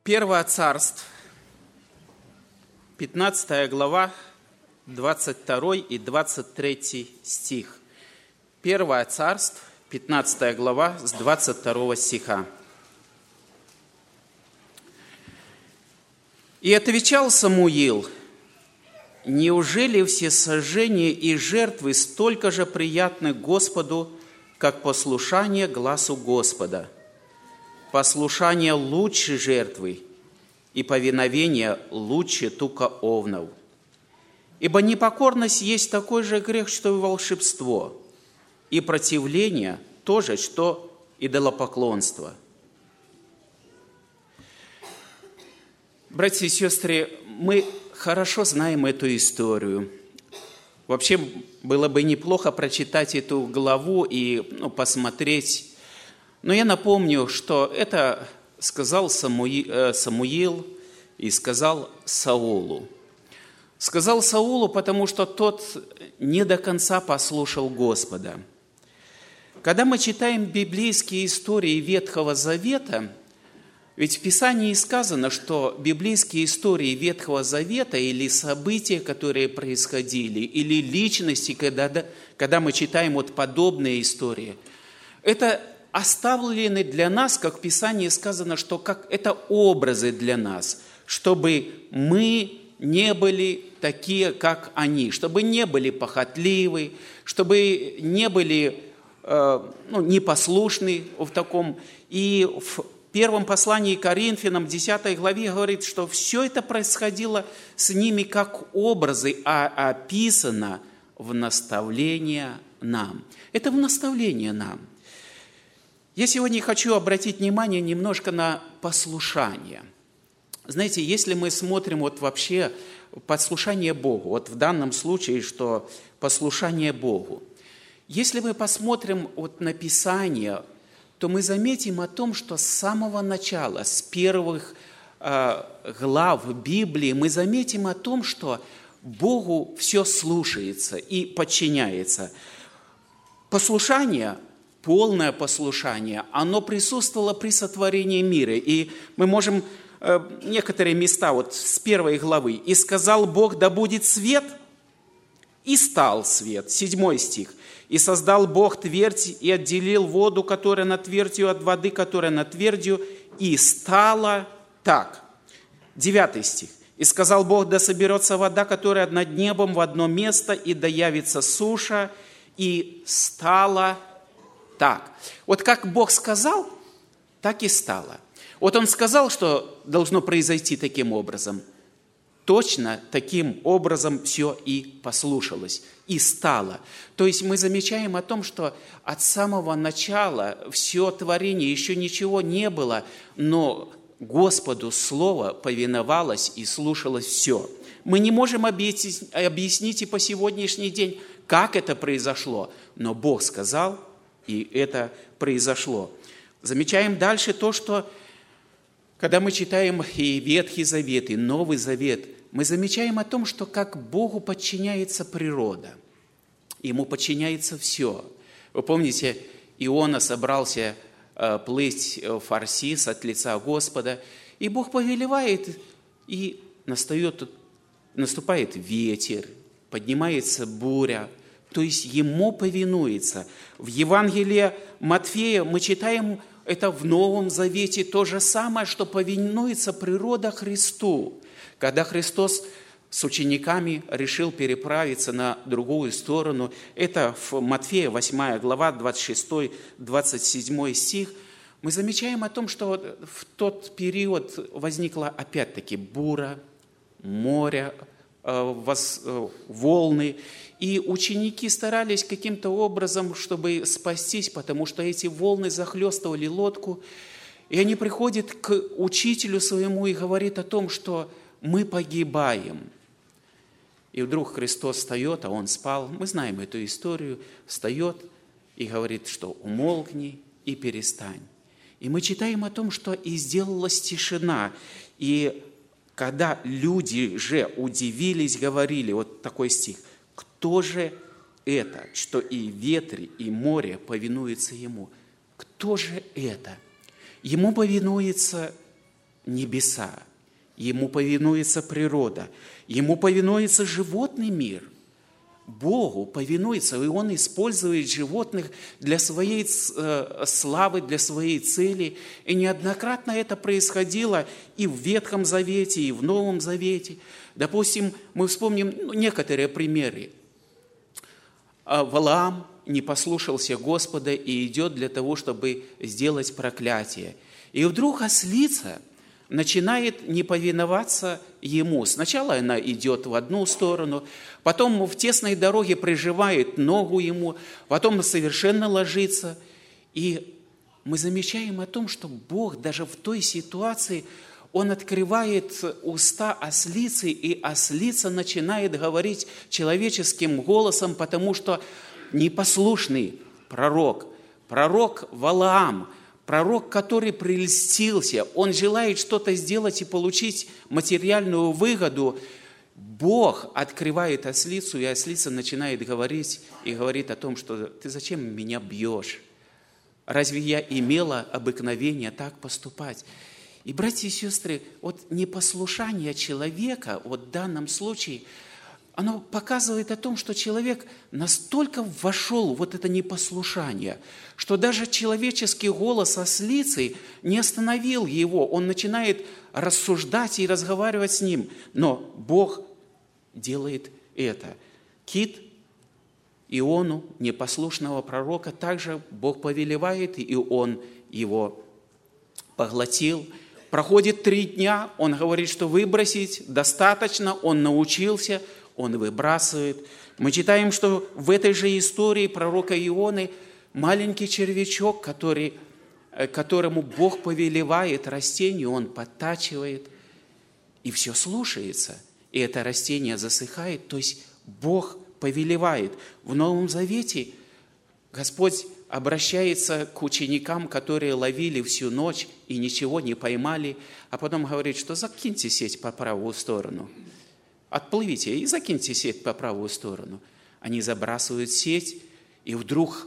Первое Царств, 15 глава, 22 и 23 стих. Первое Царств, 15 глава, с 22 стиха. «И отвечал Самуил: неужели всесожжения и жертвы столько же приятны Господу, как послушание гласу Господа? Послушание лучше жертвы, и повиновение лучше тука овнов. Ибо непокорность есть такой же грех, что и волшебство, и противление тоже, что идолопоклонство». Братья и сестры, мы хорошо знаем эту историю. Вообще, было бы неплохо прочитать эту главу и посмотреть. Но я напомню, что это сказал Самуил и сказал Саулу. Сказал Саулу, потому что тот не до конца послушал Господа. Когда мы читаем библейские истории Ветхого Завета, ведь в Писании сказано, что библейские истории Ветхого Завета или события, которые происходили, или личности, когда мы читаем вот подобные истории, это оставлены для нас, как в Писании сказано, что как это образы для нас, чтобы мы не были такие, как они, чтобы не были похотливы, чтобы не были непослушны в таком. И в первом послании к Коринфянам, 10 главе, говорит, что все это происходило с ними как образы, а описано в наставление нам. Это в наставление нам. Я сегодня хочу обратить внимание немножко на послушание. Знаете, если мы смотрим вот вообще послушание Богу, вот в данном случае, что послушание Богу, если мы посмотрим вот на Писание, то мы заметим о том, что с самого начала, с первых глав Библии, мы заметим о том, что Богу все слушается и подчиняется. Послушание, полное послушание, оно присутствовало при сотворении мира. И мы можем некоторые места вот с первой главы. «И сказал Бог, да будет свет, и стал свет». 7 стих. «И создал Бог твердь, и отделил воду, которая над твердью, от воды, которая над твердью, и стало так». 9 стих. «И сказал Бог, да соберется вода, которая над небом в одно место, и да явится суша, и стало так». Вот как Бог сказал, так и стало. Вот Он сказал, что должно произойти таким образом. Точно таким образом все и послушалось, и стало. То есть мы замечаем о том, что от самого начала все творение, еще ничего не было, но Господу Слово повиновалось и слушалось все. Мы не можем объяснить и по сегодняшний день, как это произошло, но Бог сказал, и это произошло. Замечаем дальше то, что когда мы читаем и Ветхий Завет, и Новый Завет, мы замечаем о том, что как Богу подчиняется природа. Ему подчиняется все. Вы помните, Иона собрался плыть в Фарсис от лица Господа, и Бог повелевает, и наступает ветер, поднимается буря, то есть Ему повинуется. В Евангелии Матфея мы читаем это в Новом Завете то же самое, что повинуется природа Христу. Когда Христос с учениками решил переправиться на другую сторону, это в Матфея 8 глава, 26-27 стих, мы замечаем о том, что в тот период возникла опять-таки буря, море, волны, и ученики старались каким-то образом, чтобы спастись, потому что эти волны захлестывали лодку, и они приходят к учителю своему и говорят о том, что мы погибаем. И вдруг Христос встает, а он спал, мы знаем эту историю, встает и говорит, что умолкни и перестань. И мы читаем о том, что и сделалась тишина, и когда люди же удивились, говорили, вот такой стих, кто же это, что и ветры, и море повинуются Ему? Кто же это? Ему повинуется небеса, ему повинуется природа, ему повинуется животный мир. Богу повинуется, и Он использует животных для своей славы, для своей цели. И неоднократно это происходило и в Ветхом Завете, и в Новом Завете. Допустим, мы вспомним некоторые примеры. Валаам не послушался Господа и идет для того, чтобы сделать проклятие. И вдруг ослица начинает не повиноваться ему. Сначала она идет в одну сторону, потом в тесной дороге прижимает ногу ему, потом совершенно ложится. И мы замечаем о том, что Бог даже в той ситуации, Он открывает уста ослицы, и ослица начинает говорить человеческим голосом, потому что непослушный пророк Валаам, пророк, который прельстился, он желает что-то сделать и получить материальную выгоду. Бог открывает ослицу, и ослица начинает говорить, и говорит о том, что ты зачем меня бьешь? Разве я имела обыкновение так поступать? И, братья и сестры, вот непослушание человека, вот в данном случае, оно показывает о том, что человек настолько вошел в вот это непослушание, что даже человеческий голос ослицы не остановил его. Он начинает рассуждать и разговаривать с ним. Но Бог делает это. Кит Иону, непослушного пророка, также Бог повелевает, и он его поглотил. Проходит 3 дня, он говорит, что выбросить достаточно, он научился, он выбрасывает. Мы читаем, что в этой же истории пророка Ионы маленький червячок, которому Бог повелевает растению, он подтачивает, и все слушается. И это растение засыхает, то есть Бог повелевает. В Новом Завете Господь обращается к ученикам, которые ловили всю ночь и ничего не поймали, а потом говорит, что закиньте сеть по правую сторону. Отплывите и закиньте сеть по правую сторону. Они забрасывают сеть, и вдруг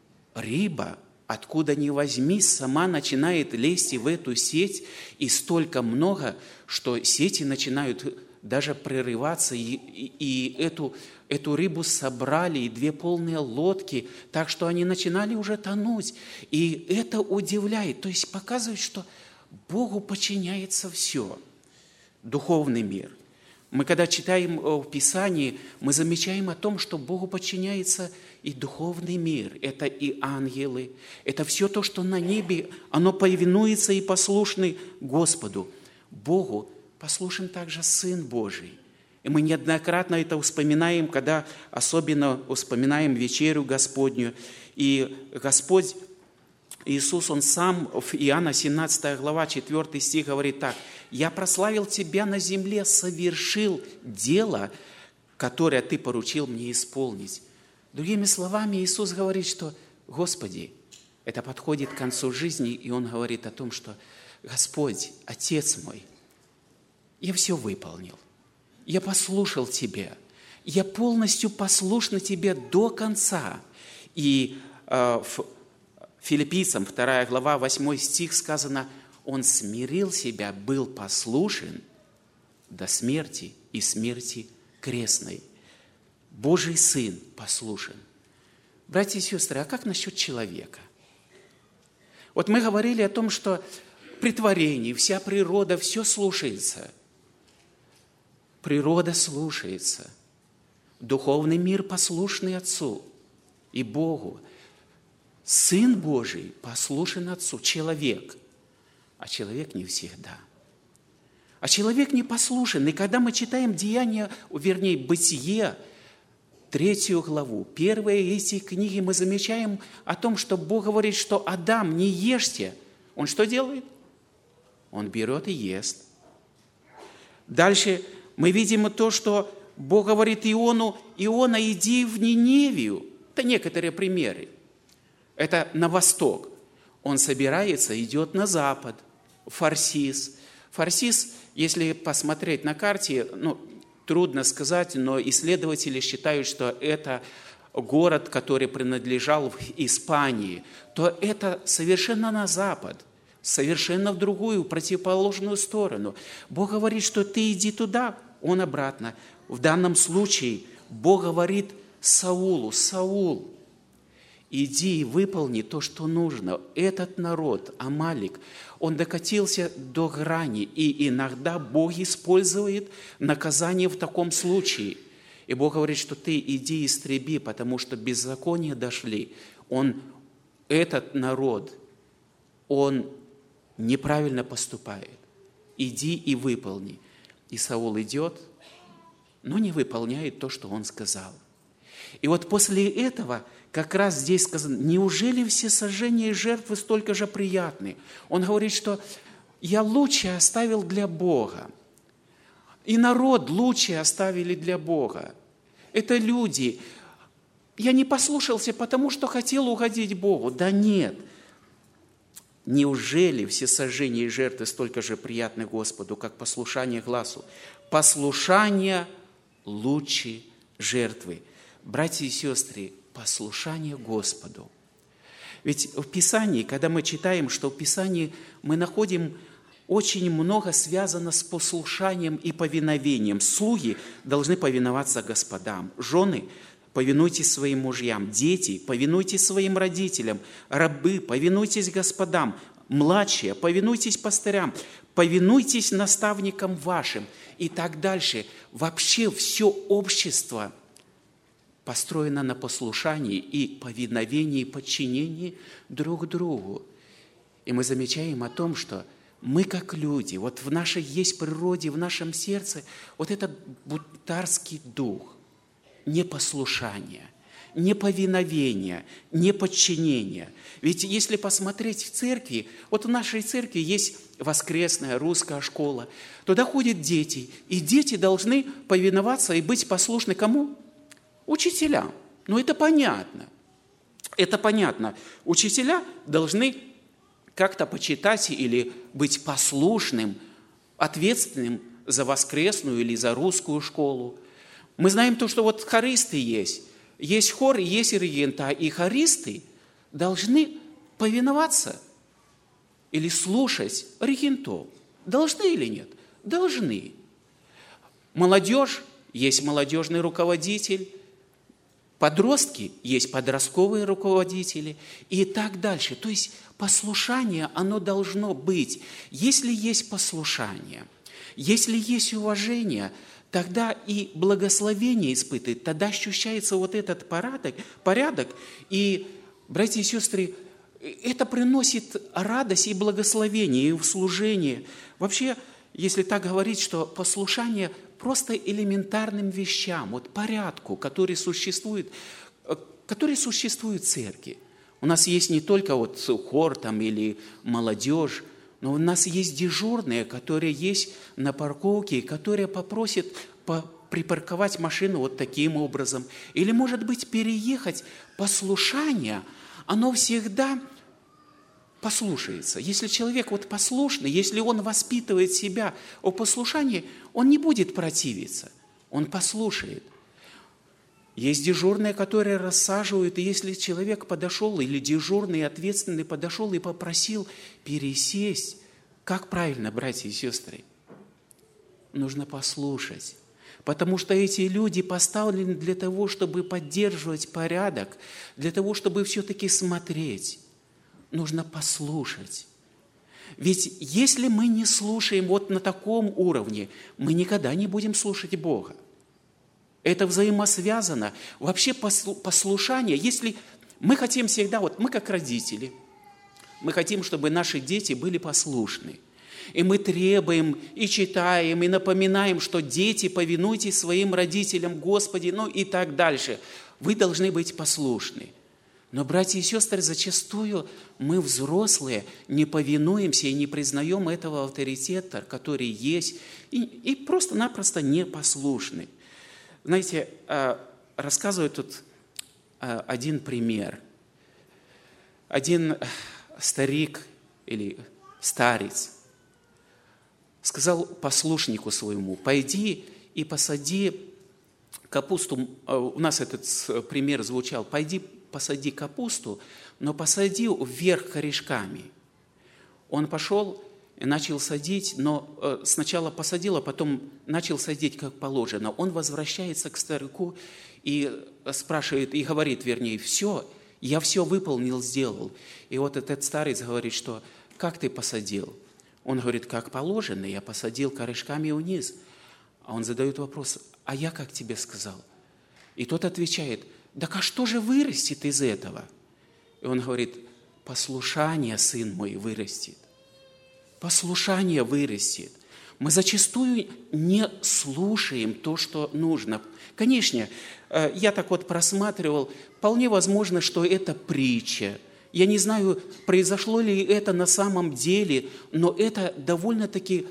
рыба, откуда ни возьмись, сама начинает лезть в эту сеть, и столько много, что сети начинают даже прерываться, и эту рыбу собрали, и 2 полные лодки, так что они начинали уже тонуть. И это удивляет, то есть показывает, что Богу подчиняется все. Духовный мир. Мы, когда читаем в Писании, мы замечаем о том, что Богу подчиняется и духовный мир, это и ангелы, это все то, что на небе, оно повинуется и послушны Господу. Богу послушен также Сын Божий. И мы неоднократно это вспоминаем, когда особенно вспоминаем вечерю Господню. И Господь Иисус, Он сам в Иоанна 17 глава, 4 стих говорит так: «Я прославил Тебя на земле, совершил дело, которое Ты поручил мне исполнить». Другими словами, Иисус говорит, что «Господи», это подходит к концу жизни, и Он говорит о том, что «Господь, Отец мой, я все выполнил, я послушал Тебя, я полностью послушна Тебе до конца». И в Филиппийцам 2 глава, 8 стих сказано: «Он смирил себя, был послушен до смерти и смерти крестной». Божий Сын послушен. Братья и сестры, а как насчет человека? Вот мы говорили о том, что при творении вся природа, все слушается. Природа слушается. Духовный мир послушный Отцу и Богу. Сын Божий послушен Отцу, человек. А человек не всегда. А человек не послушен. И когда мы читаем Бытие, 3 главу, первые эти книги, мы замечаем о том, что Бог говорит, что Адам, не ешьте. Он что делает? Он берет и ест. Дальше мы видим то, что Бог говорит Иону: «Иона, иди в Ниневию». Это некоторые примеры. Это на восток. Он собирается, идет на запад, в Фарсис. Фарсис, если посмотреть на карте, трудно сказать, но исследователи считают, что это город, который принадлежал в Испании, то это совершенно на запад. совершенно в другую, противоположную сторону. Бог говорит, что ты иди туда, он обратно. В данном случае Бог говорит Саулу: Саул, иди и выполни то, что нужно. Этот народ, Амалик, он докатился до грани, и иногда Бог использует наказание в таком случае. И Бог говорит, что ты иди истреби, потому что беззакония дошли. Этот народ, он неправильно поступает. Иди и выполни. И Саул идет, но не выполняет то, что он сказал. И вот после этого как раз здесь сказано: неужели все сожжения и жертвы столько же приятны? Он говорит, что я лучшее оставил для Бога. И народ лучшее оставили для Бога. Это люди. Я не послушался, потому что хотел угодить Богу. Да нет. Неужели все сожжения и жертвы столько же приятны Господу, как послушание гласу? Послушание лучше жертвы. Братья и сестры, послушание Господу. Ведь в Писании, когда мы читаем, что в Писании мы находим очень много связано с послушанием и повиновением. Слуги должны повиноваться господам. Жены, повинуйтесь своим мужьям. Дети, повинуйтесь своим родителям. Рабы, повинуйтесь господам. Младшие, повинуйтесь пастырям. Повинуйтесь наставникам вашим. И так дальше. Вообще все общество построено на послушании и повиновении, и подчинении друг другу. И мы замечаем о том, что мы как люди, вот в нашей есть природе, в нашем сердце вот этот бунтарский дух, непослушания, неповиновения, неподчинения. Ведь если посмотреть в церкви, вот в нашей церкви есть воскресная русская школа, туда ходят дети, и дети должны повиноваться и быть послушны кому? Учителям. Ну, это понятно. Это понятно. Учителя должны как-то почитать или быть послушным, ответственным за воскресную или за русскую школу. Мы знаем то, что вот хористы есть. Есть хор, есть регента, и хористы должны повиноваться или слушать регентов. Должны или нет? Должны. Молодежь, есть молодежный руководитель, подростки, есть подростковые руководители и так дальше. То есть послушание, оно должно быть. Если есть послушание, если есть уважение, тогда и благословение испытывает, тогда ощущается вот этот порядок. И, братья и сестры, это приносит радость и благословение, и в служении. Вообще, если так говорить, что послушание просто элементарным вещам, вот порядку, который существует в церкви. У нас есть не только вот хор там или молодежь, но у нас есть дежурные, которые есть на парковке, которые попросят припарковать машину вот таким образом. Или, может быть, переехать. Послушание, оно всегда послушается. Если человек вот послушный, если он воспитывает себя о послушании, он не будет противиться, он послушает. Есть дежурные, которые рассаживают, и если человек подошел, или дежурный, ответственный подошел и попросил пересесть, как правильно, братья и сестры? Нужно послушать. Потому что эти люди поставлены для того, чтобы поддерживать порядок, для того, чтобы все-таки смотреть. Нужно послушать. Ведь если мы не слушаем вот на таком уровне, мы никогда не будем слушать Бога. Это взаимосвязано. Вообще послушание, если мы хотим всегда, вот мы как родители, мы хотим, чтобы наши дети были послушны. И мы требуем, и читаем, и напоминаем, что дети, повинуйтесь своим родителям, Господи, ну и так дальше. Вы должны быть послушны. Но, братья и сестры, зачастую мы, взрослые, не повинуемся и не признаем этого авторитета, который есть, и просто-напросто непослушны. Знаете, рассказываю тут один пример. Один старик или старец сказал послушнику своему: пойди и посади капусту. У нас этот пример звучал: пойди посади капусту, но посади вверх корешками. Он пошел и начал садить, но сначала посадил, а потом начал садить как положено. Он возвращается к старику и спрашивает, и говорит, вернее, все, я все выполнил, сделал. И вот этот старец говорит, что как ты посадил? Он говорит, как положено, я посадил корешками вниз. А он задает вопрос, а я как тебе сказал? И тот отвечает, так а что же вырастет из этого? И он говорит, послушание, сын мой, вырастет. Послушание вырастет. Мы зачастую не слушаем то, что нужно. Конечно, я так вот просматривал, вполне возможно, что это притча. Я не знаю, произошло ли это на самом деле, но это довольно-таки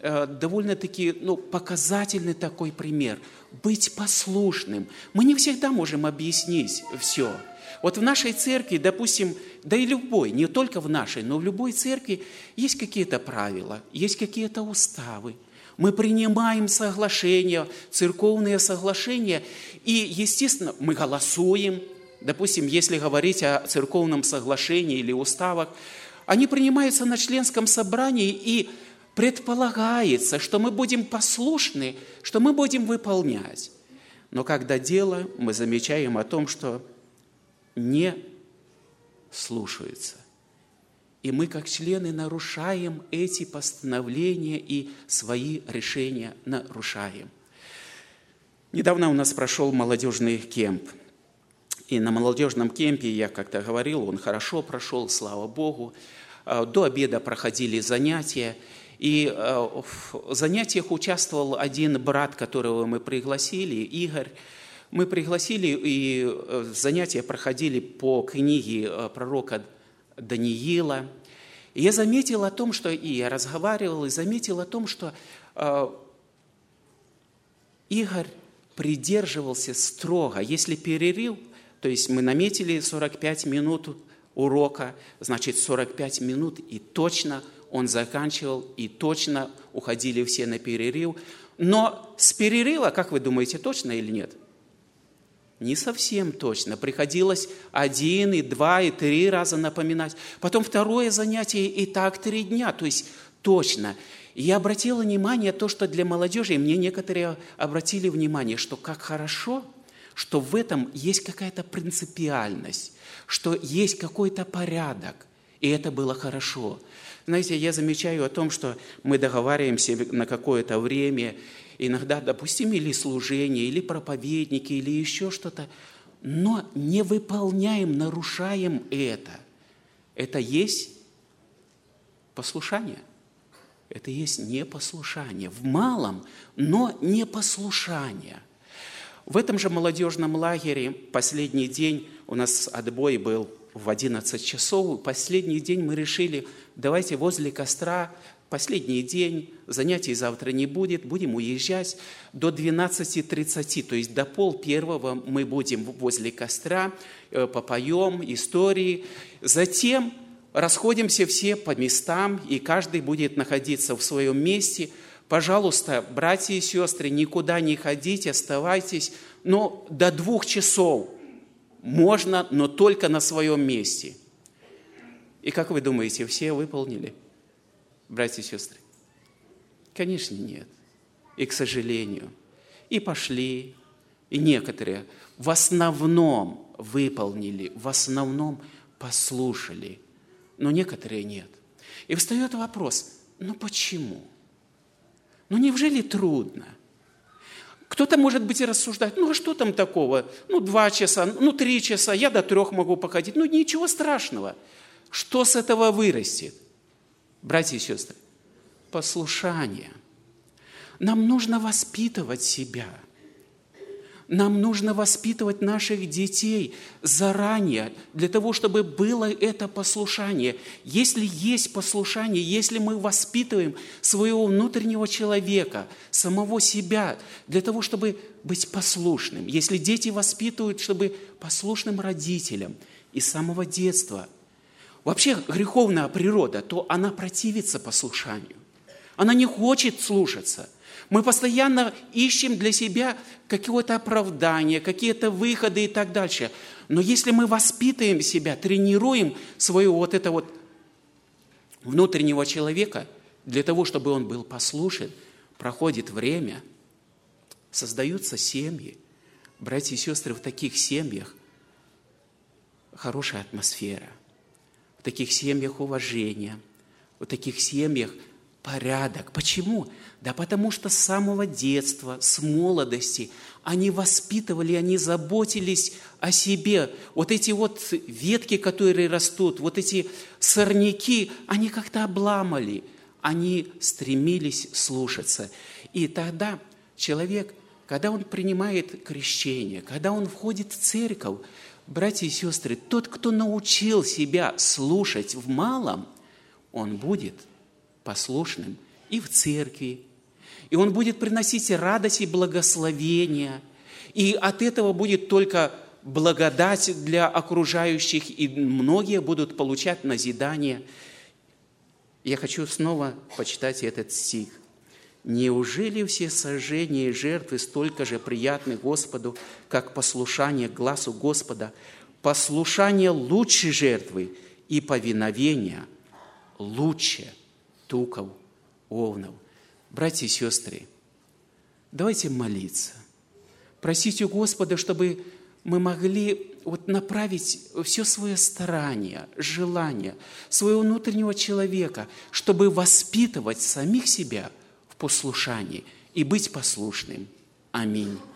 показательный такой пример. Быть послушным. Мы не всегда можем объяснить все. Вот в нашей церкви, допустим, да и любой, не только в нашей, но в любой церкви есть какие-то правила, есть какие-то уставы. Мы принимаем соглашения, церковные соглашения, и, естественно, мы голосуем. Допустим, если говорить о церковном соглашении или уставах, они принимаются на членском собрании, и предполагается, что мы будем послушны, что мы будем выполнять. Но когда дело, мы замечаем о том, что не слушаются. И мы, как члены, нарушаем эти постановления и свои решения нарушаем. Недавно у нас прошел молодежный кемп. И на молодежном кемпе, я как-то говорил, он хорошо прошел, слава Богу. До обеда проходили занятия. И в занятиях участвовал один брат, которого мы пригласили, Игорь. Мы пригласили, и занятия проходили по книге пророка Даниила. И я заметил о том, что, и я разговаривал, и заметил о том, что Игорь придерживался строго. Если перерыв, то есть мы наметили 45 минут урока, значит 45 минут, и точно он заканчивал, и точно уходили все на перерыв. Но с перерыва, как вы думаете, точно или нет? Не совсем точно. Приходилось 1, и 2, и 3 раза напоминать. Потом второе занятие, и так 3 дня. То есть точно. И я обратила внимание то, что для молодежи, и мне некоторые обратили внимание, что как хорошо, что в этом есть какая-то принципиальность, что есть какой-то порядок. И это было хорошо. Знаете, я замечаю о том, что мы договариваемся на какое-то время, иногда, допустим, или служение, или проповедники, или еще что-то, но не выполняем, нарушаем это. Это есть послушание. Это есть непослушание. В малом, но непослушание. В этом же молодежном лагере последний день, у нас отбой был в 11 часов, последний день мы решили, давайте возле костра, последний день, занятий завтра не будет, будем уезжать до 12:30, то есть до 12:30 мы будем возле костра, попоем истории, затем расходимся все по местам, и каждый будет находиться в своем месте. Пожалуйста, братья и сестры, никуда не ходите, оставайтесь, но до 2 часов можно, но только на своем месте. И как вы думаете, все выполнили? Братья и сестры? Конечно, нет. И, к сожалению, и пошли, и некоторые в основном выполнили, в основном послушали, но некоторые нет. И встает вопрос, почему? Неужели трудно? Кто-то, может быть, и рассуждает, а что там такого? 2 часа, 3 часа, я до 3 могу походить. Ничего страшного. Что с этого вырастет? Братья и сестры, послушание. Нам нужно воспитывать себя. Нам нужно воспитывать наших детей заранее, для того, чтобы было это послушание. Если есть послушание, если мы воспитываем своего внутреннего человека, самого себя, для того, чтобы быть послушным, если дети воспитывают, чтобы послушным родителям и с самого детства. Вообще греховная природа, то она противится послушанию. Она не хочет слушаться. Мы постоянно ищем для себя какое-то оправдание, какие-то выходы и так дальше. Но если мы воспитываем себя, тренируем свое внутреннего человека, для того, чтобы он был послушен, проходит время, создаются семьи. Братья и сестры, в таких семьях хорошая атмосфера, в таких семьях уважение, в таких семьях порядок. Почему? Да потому что с самого детства, с молодости они воспитывали, они заботились о себе. Вот эти вот ветки, которые растут, вот эти сорняки, они как-то обламали. Они стремились слушаться. И тогда человек, когда он принимает крещение, когда он входит в церковь, братья и сестры, тот, кто научил себя слушать в малом, он будет послушным и в церкви, и он будет приносить радость и благословение, и от этого будет только благодать для окружающих, и многие будут получать назидание. Я хочу снова почитать этот стих. «Неужели все сожжения и жертвы столько же приятны Господу, как послушание гласу Господа? Послушание лучше жертвы, и повиновение лучше туков овнов». Братья и сестры, давайте молиться, просить у Господа, чтобы мы могли направить все свое старание, желание своего внутреннего человека, чтобы воспитывать самих себя в послушании и быть послушным. Аминь.